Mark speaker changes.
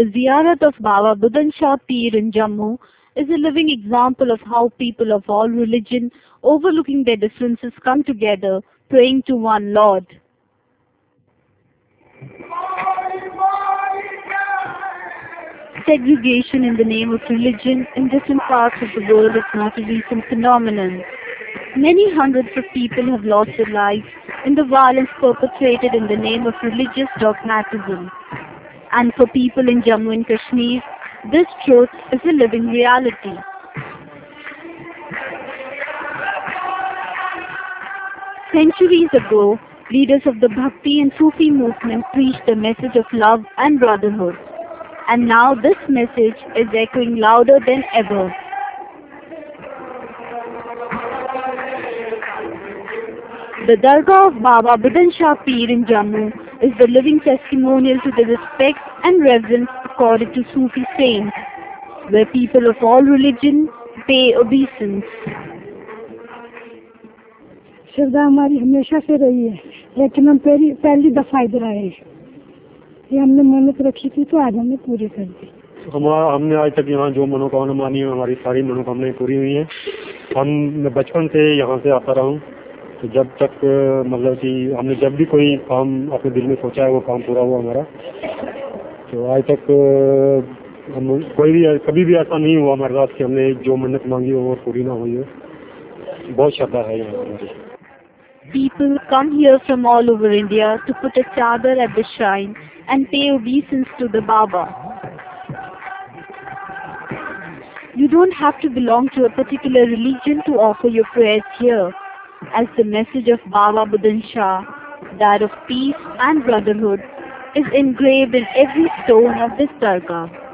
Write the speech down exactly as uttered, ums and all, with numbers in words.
Speaker 1: Ziyarat of Baba Budan Shah Peer in Jammu is a living example of how people of all religion, overlooking their differences, come together, praying to one Lord. Segregation in the name of religion in different parts of the world is not a recent phenomenon. Many hundreds of people have lost their lives in the violence perpetrated in the name of religious dogmatism. And for people in Jammu and Kashmir, this truth is a living reality. Centuries ago, leaders of the Bhakti and Sufi movement preached the message of love and brotherhood. And now this message is echoing louder than ever. The Dargah of Baba Budan Shah Peer in Jammu is the living testimonial to the respect and reverence accorded to Sufi saints, where people of all religion pay obeisance.
Speaker 2: श्रद्धा हमारी हमेशा से रही है, लेकिन हम पहली पहली दफा इधर आए हैं। ये हमने मन्नत रखी थी तो आज हमने पूरी कर दी।
Speaker 3: हमारा हमने आज तक यहाँ जो मनोकामना मानी है, हमारी सारी मनोकामनाएं पूरी हुई हैं। हम बचपन से यहाँ से आता रहा हूँ, तो जब तक मतलब कि हमने जब भी कोई काम अपने दिल में सोचा है वो काम पूरा हुआ हमारा। तो आज तक हम कोई भी कभी भी ऐसा नहीं हुआ हमारे साथ कि हमने जो मन्नत मांगी हो वो पूरी ना हुई हो। बहुत श्रद्धा है यहाँ हमारी।
Speaker 1: People come here from all over India to put a chadar at the shrine and pay obeisance to the Baba. You don't have to belong to a particular religion to offer your prayers here, as the message of Baba Budan Shah, that of peace and brotherhood, is engraved in every stone of this dargah.